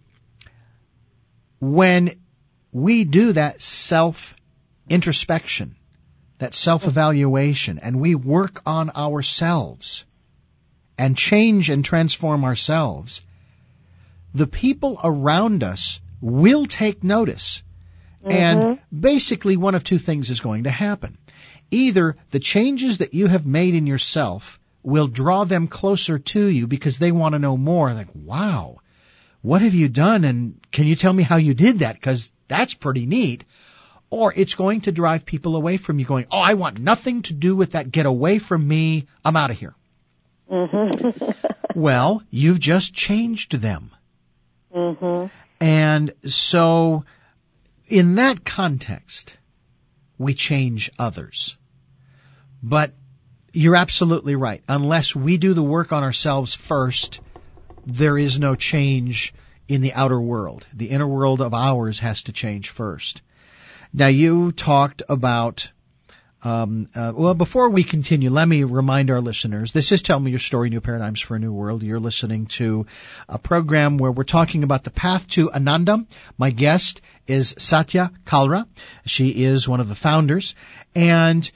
When we do that self-introspection, that self-evaluation, and we work on ourselves and change and transform ourselves, the people around us will take notice. Mm-hmm. And basically one of two things is going to happen. Either the changes that you have made in yourself will draw them closer to you because they want to know more. Like, wow, what have you done? And can you tell me how you did that? Because that's pretty neat. Or it's going to drive people away from you going, oh, I want nothing to do with that. Get away from me. I'm out of here. Mm-hmm. Well, you've just changed them. Mm-hmm. And so in that context, we change others. But you're absolutely right. Unless we do the work on ourselves first, there is no change in the outer world. The inner world of ours has to change first. Now, you talked about, um, uh, well, before we continue, let me remind our listeners, this is Tell Me Your Story, New Paradigms for a New World. You're listening to a program where we're talking about the path to Ananda. My guest is Satya Kalra. She is one of the founders. And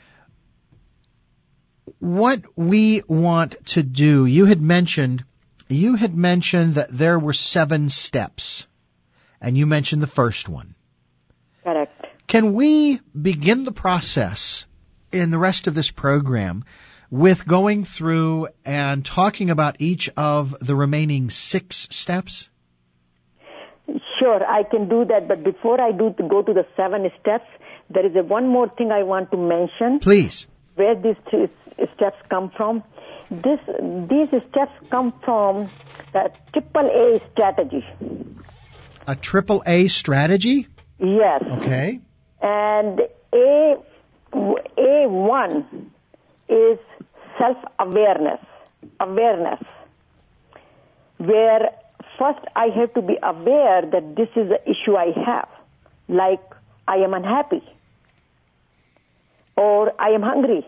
what we want to do, you had mentioned, you had mentioned that there were seven steps. And you mentioned the first one. Correct. Can we begin the process in the rest of this program with going through and talking about each of the remaining six steps? Sure, I can do that. But before I do to go to the seven steps, there is a one more thing I want to mention. Please. Where these two steps come from. This, these steps come from the triple A strategy. A triple A strategy? Yes. Okay. And A, A one is self-awareness, awareness, where first I have to be aware that this is the issue I have, like I am unhappy, or I am hungry,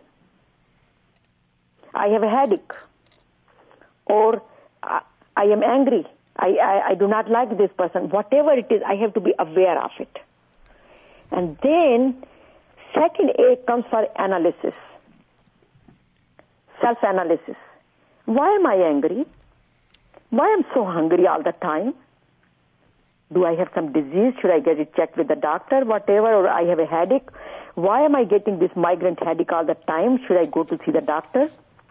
I have a headache, or I, I am angry, I, I, I do not like this person. Whatever it is, I have to be aware of it. And then, second A comes for analysis, self-analysis. Why am I angry? Why am I so hungry all the time? Do I have some disease? Should I get it checked with the doctor? Whatever, or I have a headache. Why am I getting this migraine headache all the time? Should I go to see the doctor?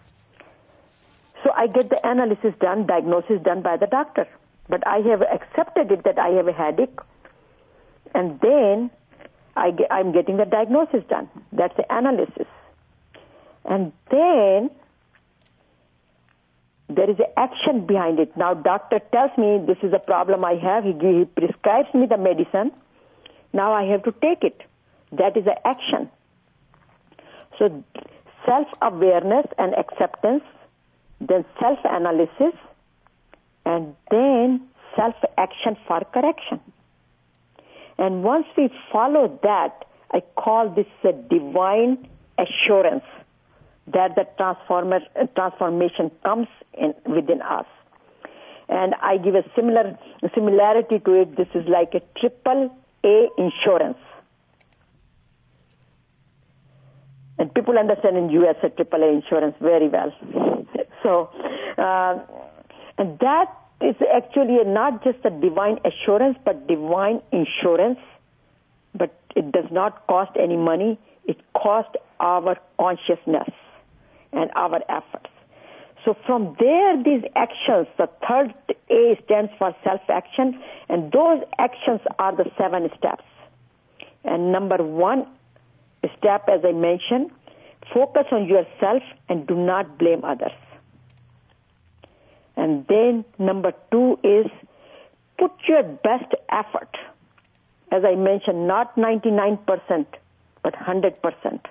So I get the analysis done, diagnosis done by the doctor. But I have accepted it that I have a headache, and then I get, I'm getting the diagnosis done. That's the analysis. And then there is an action behind it. Now, doctor tells me this is a problem I have. He, he prescribes me the medicine. Now I have to take it. That is the action. So self-awareness and acceptance, then self-analysis, and then self-action for correction. And once we follow that, I call this a divine assurance that the transformer, transformation comes in within us. And I give a similar similarity to it. This is like a triple A insurance. And people understand in U S a triple A insurance very well. So, uh, and that is actually not just a divine assurance, but divine insurance. But it does not cost any money. It costs our consciousness and our efforts. So from there, these actions, the third A stands for self-action, and those actions are the seven steps. And number one step, as I mentioned, focus on yourself and do not blame others. And then number two is put your best effort. As I mentioned, not ninety-nine percent, but one hundred percent.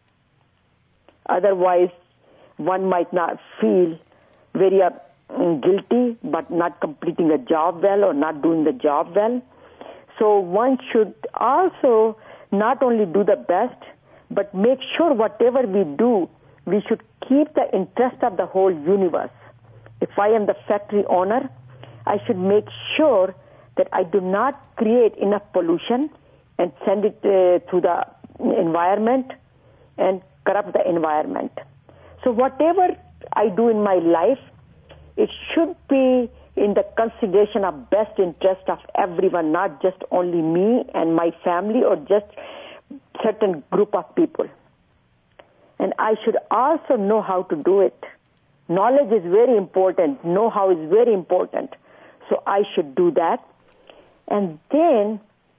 Otherwise, one might not feel very uh, guilty, but not completing a job well or not doing the job well. So one should also not only do the best, but make sure whatever we do, we should keep the interest of the whole universe. If I am the factory owner, I should make sure that I do not create enough pollution and send it uh, to the environment and corrupt the environment. So whatever I do in my life, it should be in the consideration of best interest of everyone, not just only me and my family or just certain group of people. And I should also know how to do it. Knowledge is very important. Know-how is very important. So I should do that. And then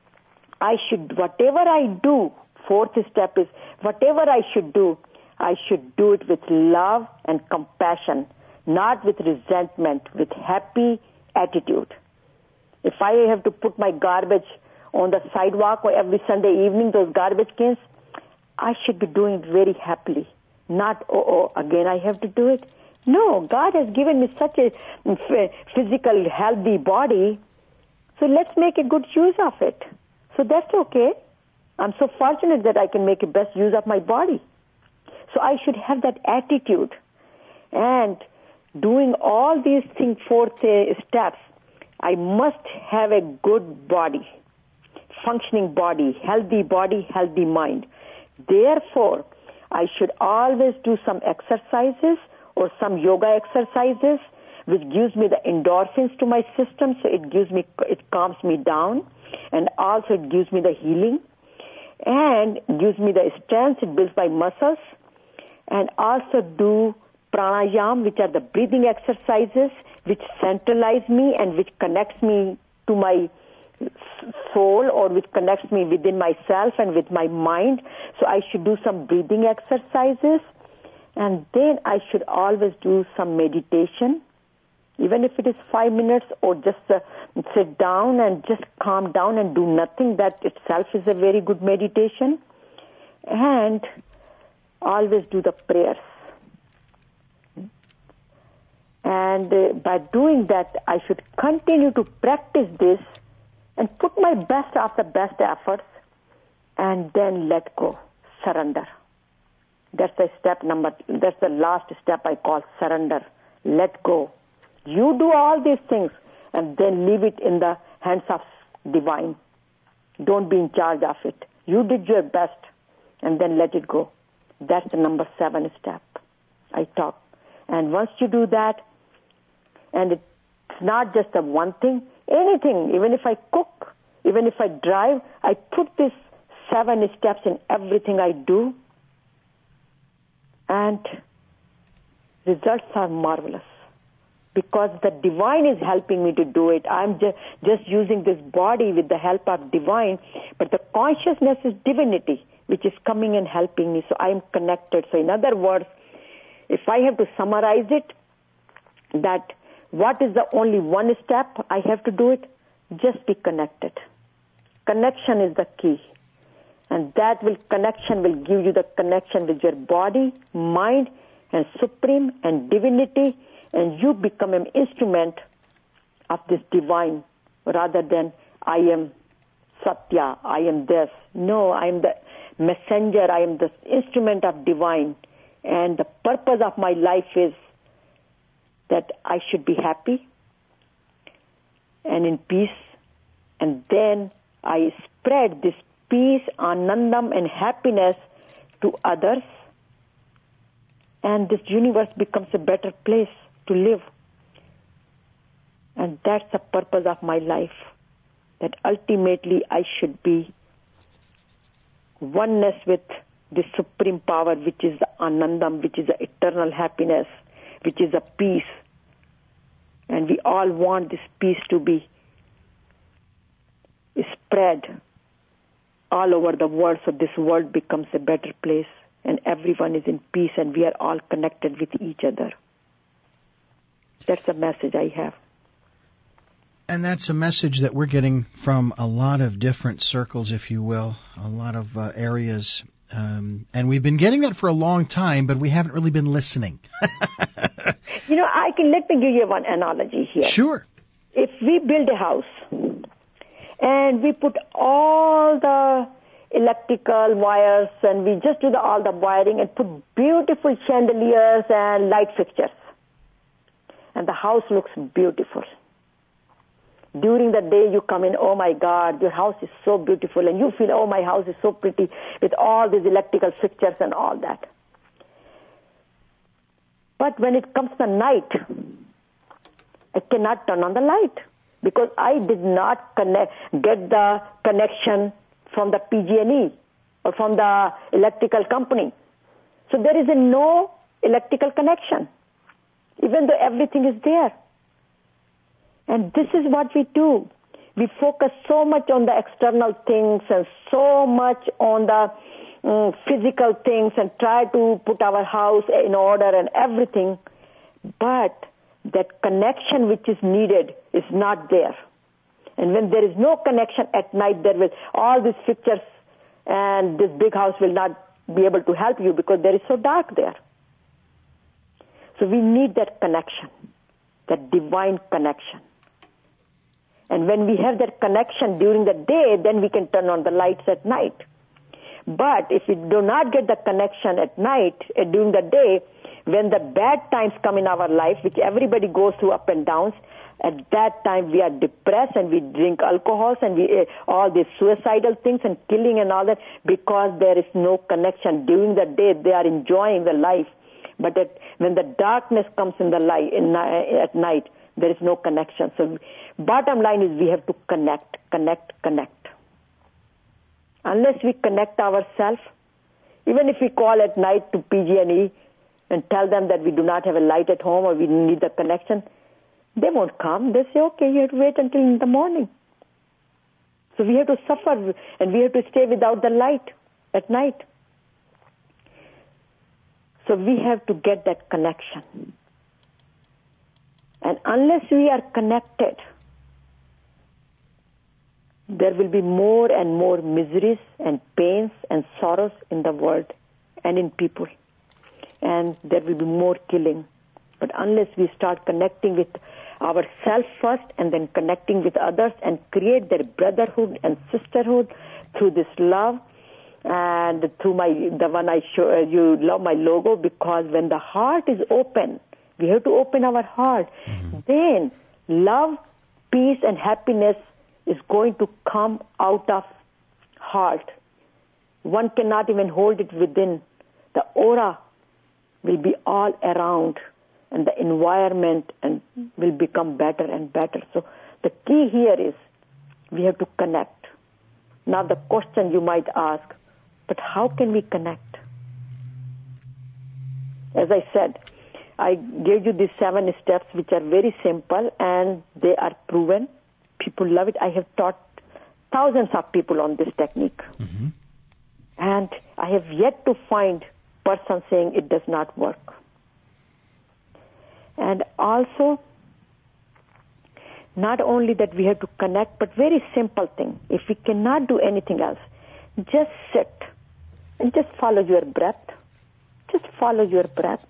I should, whatever I do, fourth step is, whatever I should do, I should do it with love and compassion, not with resentment, with happy attitude. If I have to put my garbage on the sidewalk or every Sunday evening, those garbage cans, I should be doing it very happily, not, oh, oh, again I have to do it. No, God has given me such a physical, healthy body, so let's make a good use of it. So that's okay. I'm so fortunate that I can make the best use of my body. So I should have that attitude. And doing all these things, four steps, I must have a good body, functioning body, healthy body, healthy mind. Therefore, I should always do some exercises or some yoga exercises, which gives me the endorphins to my system, so it gives me, it calms me down, and also it gives me the healing, and gives me the strength, it builds my muscles, and also do pranayam, which are the breathing exercises, which centralize me and which connects me to my soul or which connects me within myself and with my mind. So I should do some breathing exercises, and then I should always do some meditation, even if it is five minutes or just uh, sit down and just calm down and do nothing. That itself is a very good meditation. And always do the prayers. And uh, by doing that, I should continue to practice this and put my best of the best efforts and then let go, surrender. That's the step number, that's the last step I call surrender. Let go. You do all these things and then leave it in the hands of divine. Don't be in charge of it. You did your best and then let it go. That's the number seven step I talk. And once you do that, and it's not just a one thing, anything, even if I cook, even if I drive, I put these seven steps in everything I do, and results are marvelous. Because the divine is helping me to do it. I'm just, just using this body with the help of divine, but the consciousness is divinity, which is coming and helping me, so I'm connected. So in other words, if I have to summarize it, that what is the only one step I have to do it? Just be connected. Connection is the key. And that will connection will give you the connection with your body, mind, and supreme and divinity, and you become an instrument of this divine rather than I am Satya, I am this. No, I am the messenger, I am the instrument of divine. And the purpose of my life is that I should be happy, and in peace. And then I spread this peace, anandam, and happiness to others. And this universe becomes a better place to live. And that's the purpose of my life. That ultimately I should be oneness with the supreme power, which is the anandam, which is the eternal happiness, which is the peace. And we all want this peace to be spread all over the world, so this world becomes a better place and everyone is in peace and we are all connected with each other. That's the message I have. And that's a message that we're getting from a lot of different circles, if you will, a lot of uh, areas. Um, and we've been getting that for a long time, but we haven't really been listening. You know, I can, let me give you one analogy here. Sure. If we build a house and we put all the electrical wires and we just do the, all the wiring and put beautiful chandeliers and light fixtures, and the house looks beautiful. During the day you come in, oh my God, your house is so beautiful, and you feel, oh, my house is so pretty with all these electrical fixtures and all that. But when it comes to night, I cannot turn on the light because I did not connect, get the connection from the P G and E or from the electrical company. So there is a no electrical connection, even though everything is there. And this is what we do. We focus so much on the external things and so much on the um, physical things and try to put our house in order and everything. But that connection which is needed is not there. And when there is no connection at night, there will all these fixtures and this big house will not be able to help you because there is so dark there. So we need that connection, that divine connection. And when we have that connection during the day, then we can turn on the lights at night. But if we do not get the connection at night, uh, during the day, when the bad times come in our life, which everybody goes through up and downs, at that time we are depressed and we drink alcohols and we uh, all these suicidal things and killing and all that because there is no connection. During the day, they are enjoying the life. But at, when the darkness comes in the light, in, uh, at night, there is no connection. So bottom line is we have to connect, connect, connect. Unless we connect ourselves, even if we call at night to P G and E and tell them that we do not have a light at home or we need the connection, they won't come. They say, okay, you have to wait until in the morning. So we have to suffer and we have to stay without the light at night. So we have to get that connection. And unless we are connected, there will be more and more miseries and pains and sorrows in the world and in people. And there will be more killing. But unless we start connecting with ourselves first and then connecting with others and create that brotherhood and sisterhood through this love and through my the one I show you love my logo, because when the heart is open, we have to open our heart. Mm-hmm. Then love, peace, and happiness is going to come out of heart. One cannot even hold it within. The aura will be all around, and the environment and will become better and better. So the key here is we have to connect. Now the question you might ask, but how can we connect? As I said, I gave you these seven steps which are very simple and they are proven. People love it. I have taught thousands of people on this technique. Mm-hmm. And I have yet to find a person saying it does not work. And also, not only that we have to connect, but very simple thing. If we cannot do anything else, just sit and just follow your breath. Just follow your breath.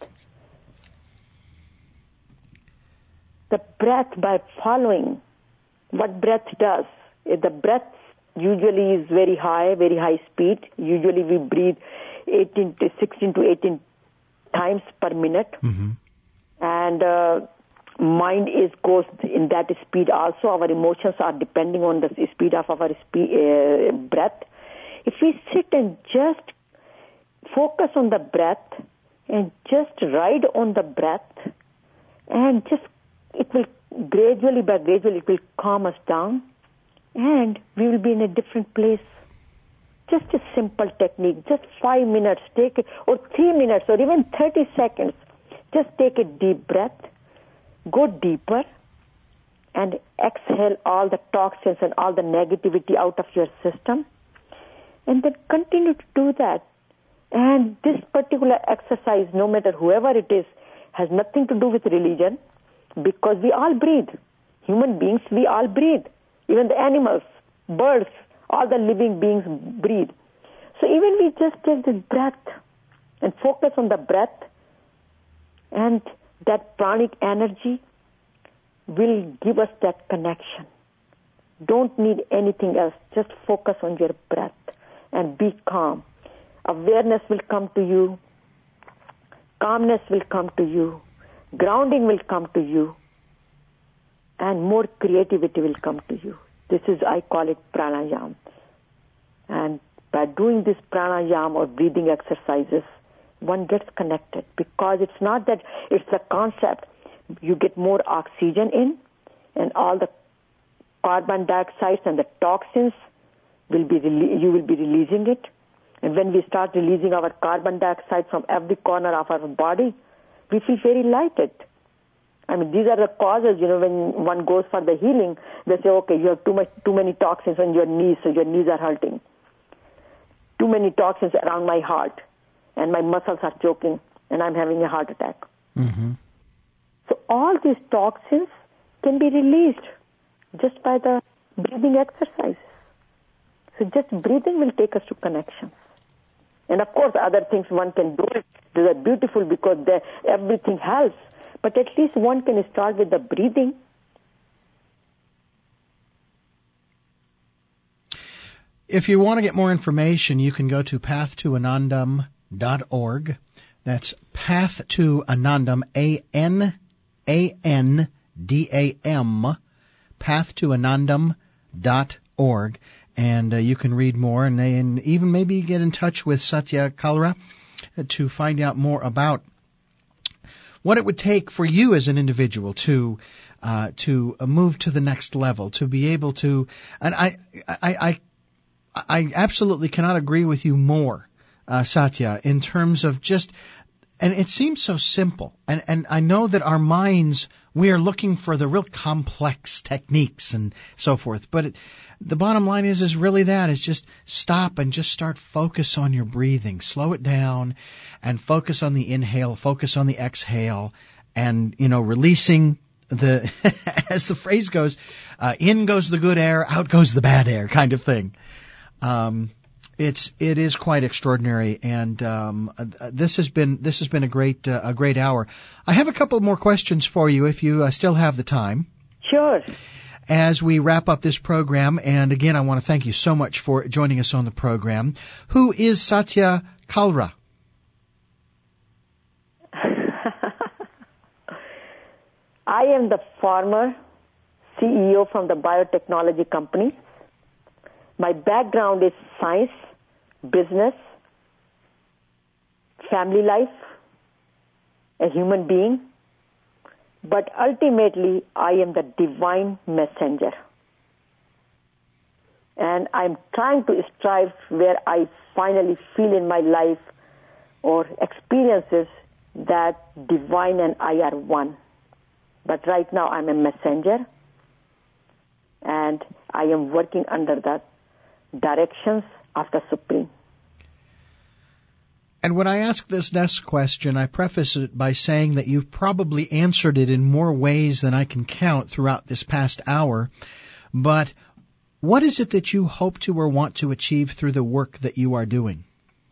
The breath, by following what breath does, the breath usually is very high, very high speed. Usually we breathe eighteen to sixteen to eighteen times per minute. Mm-hmm. And uh, mind is goes in that speed also. Our emotions are depending on the speed of our spe- uh, breath. If we sit and just focus on the breath and just ride on the breath, and just it will gradually by gradually it will calm us down, and we will be in a different place. Just a simple technique, just five minutes, take it, or three minutes, or even thirty seconds. Just take a deep breath, go deeper, and exhale all the toxins and all the negativity out of your system. And then continue to do that. And this particular exercise, no matter whoever it is, has nothing to do with religion, because we all breathe. Human beings, we all breathe. Even the animals, birds, all the living beings breathe. So even we just take this breath and focus on the breath, and that pranic energy will give us that connection. Don't need anything else. Just focus on your breath and be calm. Awareness will come to you. Calmness will come to you. Grounding will come to you. And more creativity will come to you. This is, I call it pranayama. And by doing this pranayama or breathing exercises, one gets connected, because it's not that it's the concept. You get more oxygen in, and all the carbon dioxide and the toxins will be, you will be releasing it. And when we start releasing our carbon dioxide from every corner of our body, we feel very lighted. I mean, these are the causes, you know, when one goes for the healing, they say, okay, you have too much, too many toxins on your knees, so your knees are hurting. Too many toxins around my heart, and my muscles are choking, and I'm having a heart attack. Mm-hmm. So all these toxins can be released just by the breathing exercises. So just breathing will take us to connections. And of course, other things one can do. They are beautiful because everything helps. But at least one can start with the breathing. If you want to get more information, you can go to path to anandam dot org. That's Path to Anandam, A N A N D A M, path to anandam dot org. And uh, you can read more, and, and even maybe get in touch with Satya Kalra to find out more about what it would take for you as an individual to uh, to move to the next level, to be able to. And I I I, I absolutely cannot agree with you more, uh, Satya, in terms of just. And it seems so simple. And, and I know that our minds, we are looking for the real complex techniques and so forth. But it, the bottom line is, is really that, is just stop and just start focus on your breathing. Slow it down and focus on the inhale, focus on the exhale, and, you know, releasing the, as the phrase goes, uh, in goes the good air, out goes the bad air kind of thing. Um, It's it is quite extraordinary, and um, uh, this has been this has been a great uh, a great hour. I have a couple more questions for you, if you uh, still have the time. Sure. As we wrap up this program, and again, I want to thank you so much for joining us on the program. Who is Satya Kalra? I am the former C E O from the biotechnology company. My background is science, business, family life, a human being, but ultimately I am the divine messenger. And I'm trying to strive where I finally feel in my life or experiences that divine and I are one. But right now I'm a messenger, and I am working under that directions of the Supreme. And when I ask this next question, I preface it by saying that you've probably answered it in more ways than I can count throughout this past hour. But what is it that you hope to or want to achieve through the work that you are doing?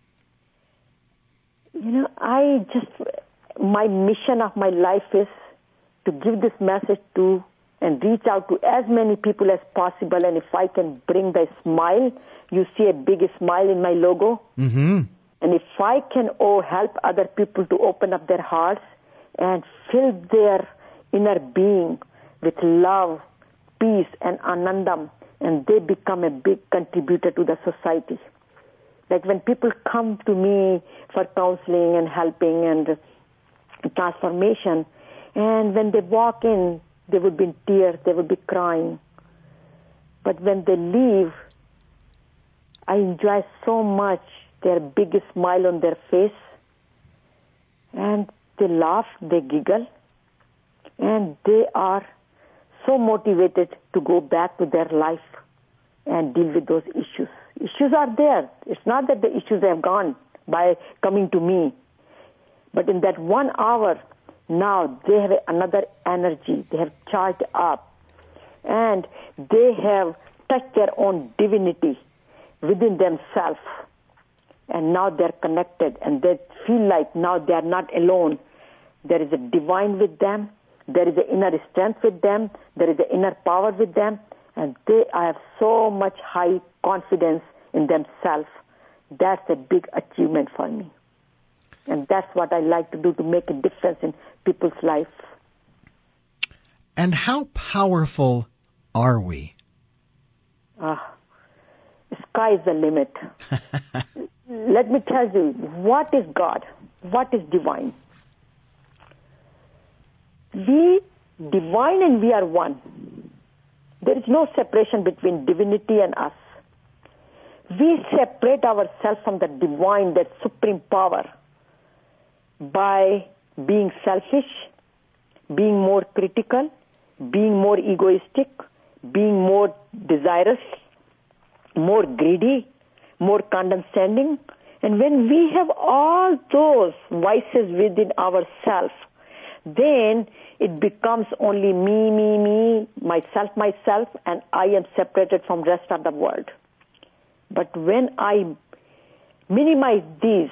You know, I just, my mission of my life is to give this message to and reach out to as many people as possible. And if I can bring the smile, you see a big smile in my logo. Mm-hmm. And if I can oh, help other people to open up their hearts and fill their inner being with love, peace, and anandam, and they become a big contributor to the society. Like when people come to me for counseling and helping and transformation, and when they walk in, they would be in tears, they would be crying. But when they leave, I enjoy so much their biggest smile on their face, and they laugh, they giggle, and they are so motivated to go back to their life and deal with those issues. Issues are there. It's not that the issues have gone by coming to me, but in that one hour, now they have another energy. They have charged up, and they have touched their own divinity within themselves. And now they're connected, and they feel like now they are not alone. There is a divine with them. There is an inner strength with them. There is an inner power with them. And they have so much high confidence in themselves. That's a big achievement for me. And that's what I like to do, to make a difference in people's lives. And how powerful are we? Ah, sky is the limit. Let me tell you, what is God? What is divine? We, divine and we are one. There is no separation between divinity and us. We separate ourselves from the divine, that supreme power, by being selfish, being more critical, being more egoistic, being more desirous, more greedy, more condescending. And when we have all those vices within ourselves, then it becomes only me, me, me, myself, myself, and I am separated from the rest of the world. But when I minimize these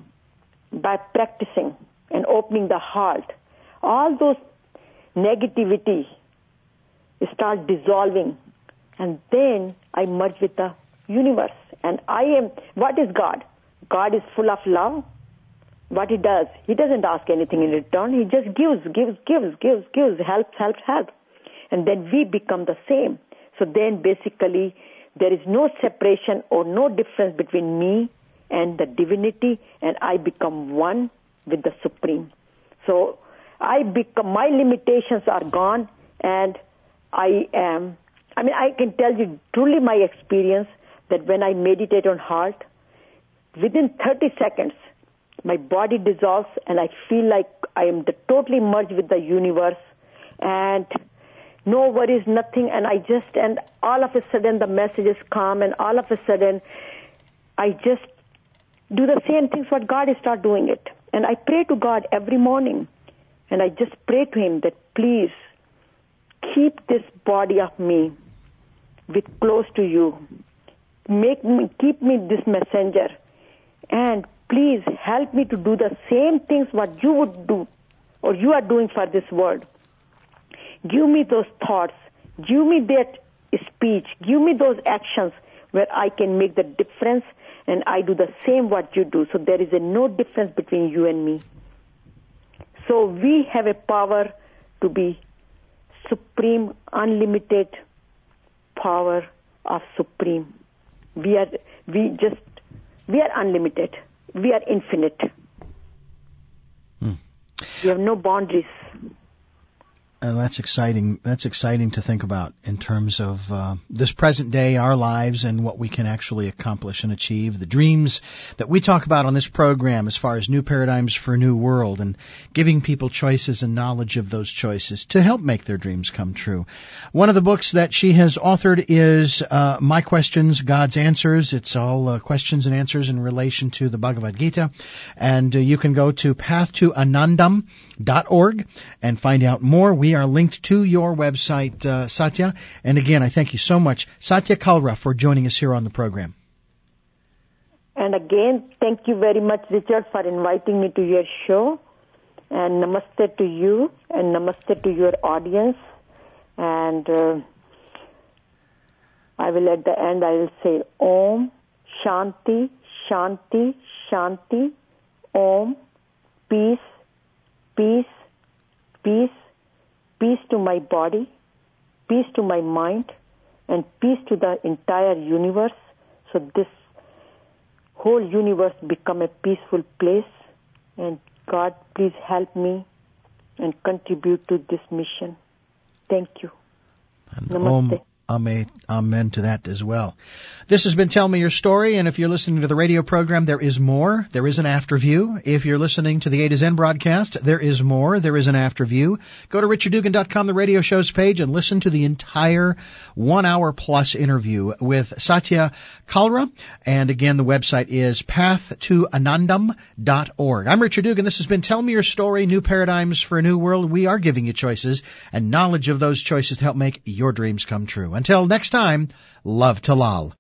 by practicing and opening the heart, all those negativity start dissolving, and then I merge with the universe. And I am, what is God? God is full of love. What he does, he doesn't ask anything in return. He just gives, gives, gives, gives, gives, helps, helps, helps. And then we become the same. So then basically there is no separation or no difference between me and the divinity, and I become one with the Supreme. So I become, my limitations are gone, and I am, I mean, I can tell you truly my experience that when I meditate on heart, within thirty seconds, my body dissolves, and I feel like I am the, totally merged with the universe, and no worries, nothing, and I just, and all of a sudden the messages come, and all of a sudden I just do the same things what God is start doing it. And I pray to God every morning, and I just pray to him that please keep this body of me with close to you. Make me, keep me this messenger, and please help me to do the same things what you would do or you are doing for this world. Give me those thoughts. Give me that speech. Give me those actions where I can make the difference, and I do the same what you do. So there is a no difference between you and me. So we have a power to be supreme, unlimited power of Supreme. We are, we just, we are unlimited. We are infinite. Hmm. We have no boundaries. Uh, that's exciting. That's exciting to think about in terms of uh, this present day, our lives, and what we can actually accomplish and achieve. The dreams that we talk about on this program as far as new paradigms for a new world, and giving people choices and knowledge of those choices to help make their dreams come true. One of the books that she has authored is uh, My Questions, God's Answers. It's all uh, questions and answers in relation to the Bhagavad Gita. And uh, you can go to path to anandam dot org and find out more. We are linked to your website, uh, Satya. And again, I thank you so much, Satya Kalra, for joining us here on the program. And again, thank you very much, Richard, for inviting me to your show. And namaste to you, and namaste to your audience. And uh, I will, at the end, I will say Om, Shanti, Shanti, Shanti, Om, peace, peace, peace, peace to my body, peace to my mind, and peace to the entire universe. So this whole universe become a peaceful place. And God, please help me and contribute to this mission. Thank you. And Namaste. Om, amen, amen to that as well. This has been Tell Me Your Story, and if you're listening to the radio program, there is more. There is an after view. If you're listening to the A to Zen broadcast, there is more. There is an after view. Go to richard dugan dot com, the radio show's page, and listen to the entire one hour plus interview with Satya Kalra. And again, the website is path to anandam dot org. I'm Richard Dugan. This has been Tell Me Your Story, New Paradigms for a New World. We are giving you choices and knowledge of those choices to help make your dreams come true. Until next time, love to Lal.